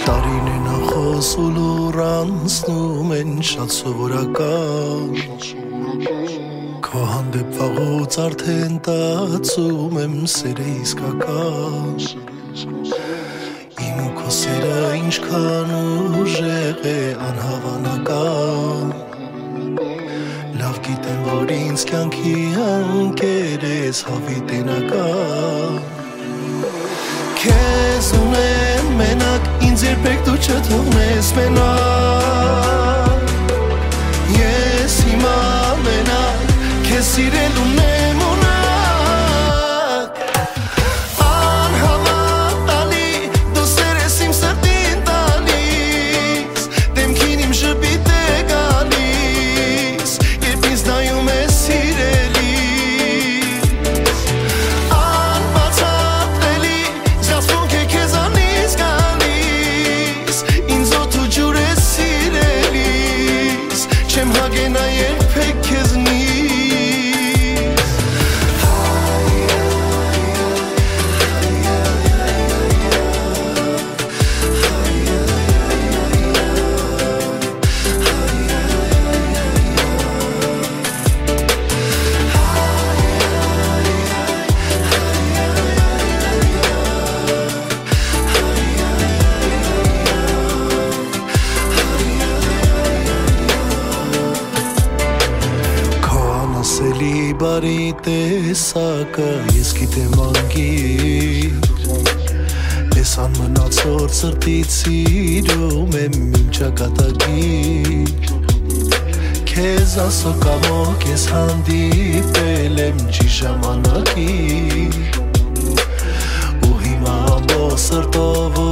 Տարին է նախոս ու լուր անցնում են շատ սովորական Քո հանդեպ վաղուց արդեն տածում եմ սերը իսկական Իմ ու քո սերը ինչքան ուժեղ է անհավանական Լավ գիտեմ, որ ինձ կյանքի ընկեր ես հավիտենական Քեզ ունեմ մենակ, ինձ երբեք դու չթողնես մենակ Ես հիմա մենակ, քեզ սիրել ունեմ ունակ Անհավատալի, դու սեր ես իմ սրտին տալիս Դեմքին իմ ժպիտ է գալիս Երբ ինձ նայում ես սիրելիս Անբացատրելի, զգացմունք է քեզանից գալիս Ինձ օդ ու ջուր ես սիրելիս Չեմ հագենա երբեք քեզնից Բարի տեսակը ես գիտեմ անգիր Ես անմնացոր սրտից սիրում եմ իմ ճակատագիր Քեզ ասո կամոք ես հանդիպել եմ ճիշտ ժամանակի Ու հիմա ամբողջ սրտով